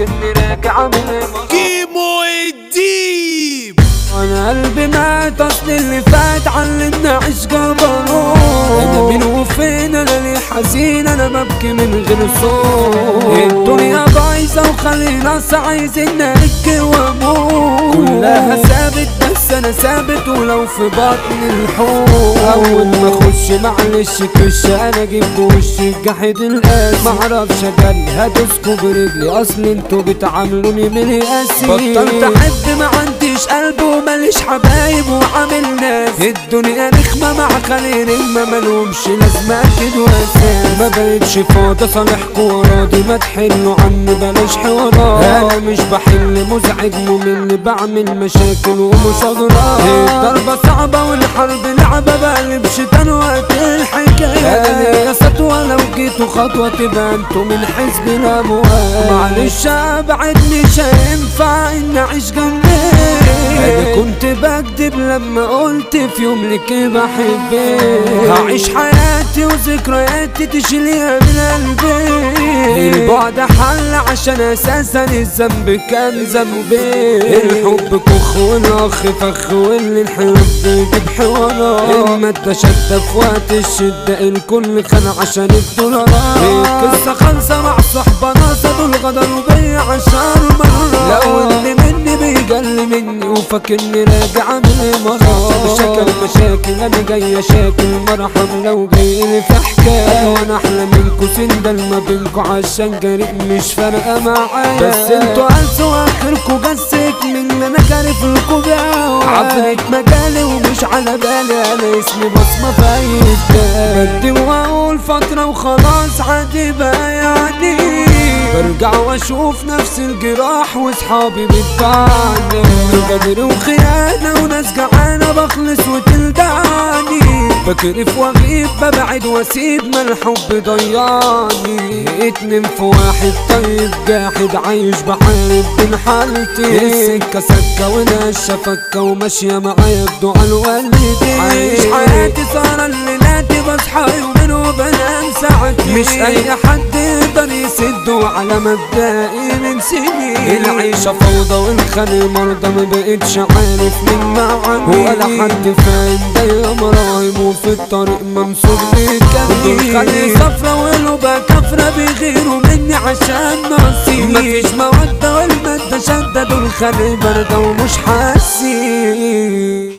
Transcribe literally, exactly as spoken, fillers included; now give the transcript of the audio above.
فاكرني راجع من كيمو الديب. انا قلبي مات اصل اللي فات علمنا عيش جبروت. انا مين وفين انا ليه حزين انا ببكي من غير صوت. الدنيا بايظه وخلينا عايزين نركي واموت. كلها ثابت بس انا ثابت ولو في بطن الحوت. اول ما اخش معلش كش انا اجيب بوشي جحد القاس. معرفش اجري هدوسكوا برجلي اصل انتوا بتعاملوني من القاسي. بطلت احب ما عنديش قلب وماليش حبايب وعامل ناس. الدنيا رخمة مع خليل ما ملومش لازمة كده واساس. ما بقتش فاضي صالحكوا وراضي ما تحلوا عني بلاش حوارات. انا مش بحل مزعج ممل بعمل مشاكل ومشاغرات. الضربة صعبة والحرب لعبة بقلب شيطان وقت الحكاية. انا ليا سطوة لو جيتوا خطوة تبقى انتوا من حزب الاموال. معلش ابعد مش هينفع ان اعيش جنبي. انا كنت بكدب لما قلت في يوم لك بحبك. هعيش حياتي وذكرياتي تشيليها من قلبي. البعد حل عشان اساسا الذنب كان ذنبي. الحب كخ والاخ فخ واللي الحب يجيب حوارات. اما التشدة في وقت الشدة الكل خان عشان الدولارات. القصة خالصة مع صحبة ناصة دول غدروا بيا عشان مرات. لو اللي مني بيجل مني وفاكرني راجع من المرات. مشاكل مشاكل انا جاي اشاكل مرحب لو جايلي في حكاية. وانا احلى منكوا سندل ما بينكوا عشان جريء مش فارقة معايا. بس انتوا قلتوا اخركوا جسك من انا كارف لكوا بيها. عفريت مجالي ومش على بالي انا اسمي بصمة في اي كتاب. بدي واقول فترة وخلاص عادي بقى يعني. برجع واشوف نفس الجراح واصحابي بتبعني. غدر وخيانة وناس جعانة بخلص وتلدعني. بكرف واغيب ببعد واسيب ما الحب ضيعني. اتنين في واحد طيب جاحد عايش بحارب بين حالتي. السكة سكة وناشة فكة وماشية معايا بدعاء الوالدين. عايش حياتي صار الليلاتي بصحى يومين وبنام ساعتين. مش اي حد يقدر يسدوا على مبدئي من سنين. العيشة فوضى والخلي مرضى ما بقتش عارف مين معاني. ولا حد فاهم دايما مرايم وفي الطريق ممسوك بيكمل. الخلي صفرة والوبا كفرة بيغيروا مني عشان نصيب. مفيش مودة والمادة شدة دول خلي باردة ومش حاسين.